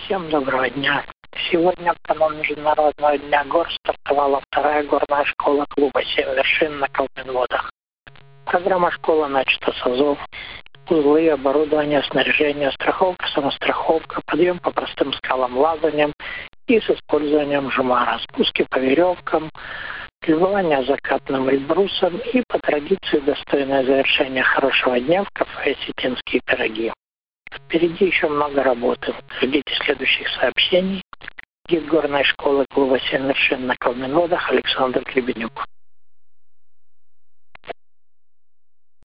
Всем доброго дня. Сегодня в канун Международного дня гор стартовала вторая горная школа клуба «7 вершин» на Колменводах. Программа школы начата с азов. Узлы, оборудование, снаряжение, страховка, самостраховка, подъем по простым скалам лазанием и с использованием жумара, спуски по веревкам, любование закатным эльбрусом и по традиции достойное завершение хорошего дня в кафе «Осетинские пироги». Впереди еще много работы. Ждите следующих сообщений. Гид горной школы клуба «7 вершин» на Колменводах Александр Гребенюк.